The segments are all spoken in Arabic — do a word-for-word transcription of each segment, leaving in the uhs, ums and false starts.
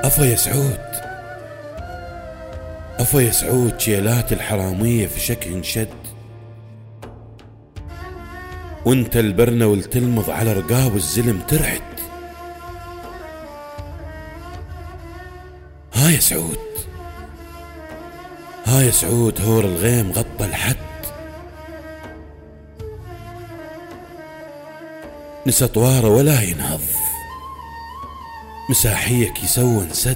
أفا يا سعود، أفا يا سعود، شيلات الحرامية في شك انشد، وانت البرنة والتلمض على رقاب الزلم ترعد. ها يا سعود، ها يا سعود، هور الغيم غطى الحد، نسى طواره ولا ينهض، مساحيك يسوى انسد.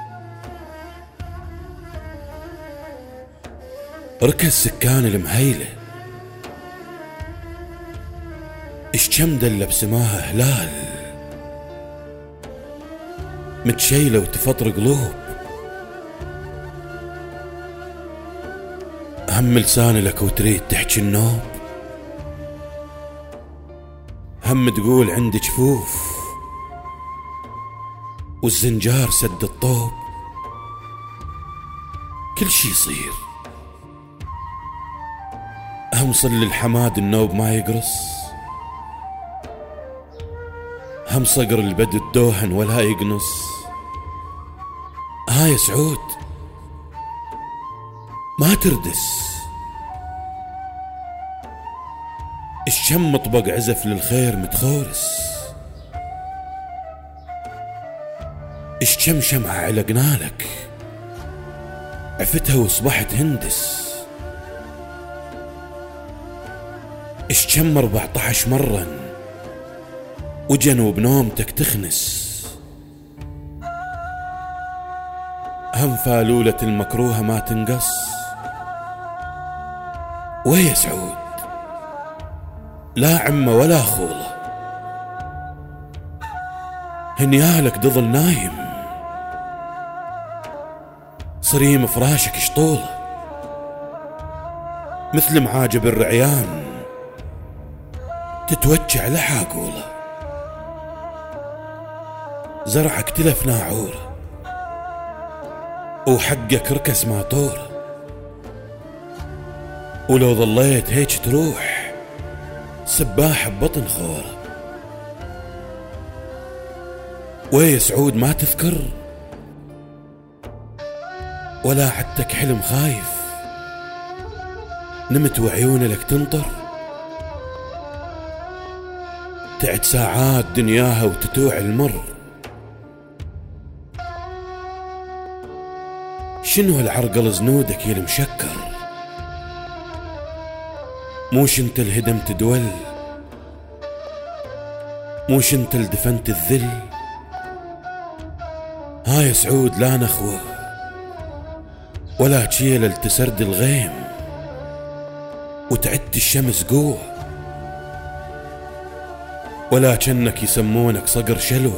ركز سكان المهيلة، اش كم دلة بسماها هلال، متشيلة وتفطر قلوب. هم لساني لك وتريد تحكي النوب، هم تقول عندي جفوف والزنجار سد الطوب. كل شي يصير، هم صل الحماد النوب ما يقرص، هم صقر البد الدوهن ولا يقنص. ها يا سعود، ما تردس، الشم مطبق عزف للخير متخورس، الشم شمعة علقنالك عفتها واصبحت هندس، الشم اربعطعش مرة وجنوب نومتك تخنس. هم فالولة المكروهة ما تنقص. ويا سعود، لا عمة ولا خولة، هنيالك تظل نايم، صريم فراشك شطولة مثل معاجب الرعيان تتوجع لحاقولة. زرعك تلف ناعورة وحقك ركس ماطورة، ولو ظليت هيك تروح سباح ببطن خورة. ويا سعود، ما تذكر ولا عدتك حلم خايف، نمت وعيوني لك تنطر، تعد ساعات دنياها وتتوع المر. شنو هالعرقل زنودك يا المشكر، موش انت الهدمت دول، موش انت الدفنت الذل. ها يا سعود، لا نخوة ولا تشيل التسرد الغيم وتعد الشمس قوة، ولا كنك يسمونك صقر شلوة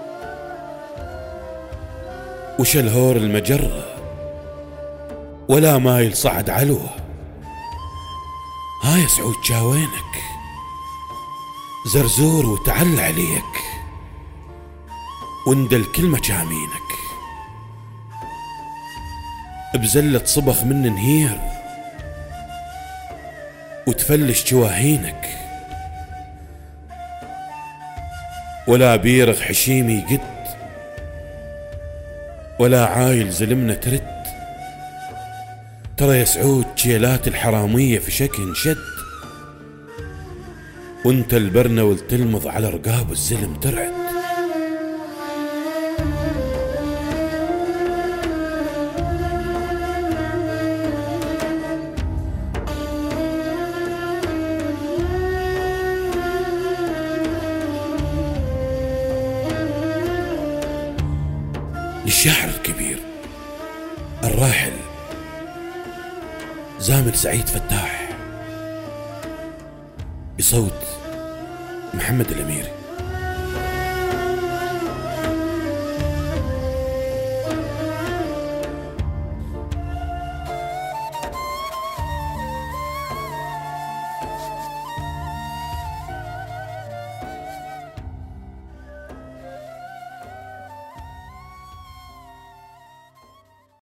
وشلهور المجرة، ولا مايل صعد علوة. ها يا سعود، جاوينك زرزور وتعل عليك وندل كل مجامينك، بزلة صبخ من نهير وتفلش جواهينك، ولا بيرغ حشيمي قد، ولا عايل زلمنا ترد. ترى يا سعود، شيلات الحرامية في شك انشد، وانت البرنة والتلمض على رقاب الزلم ترعد. للشاعر الكبير الراحل زامل سعيد فتاح، بصوت محمد الأميري.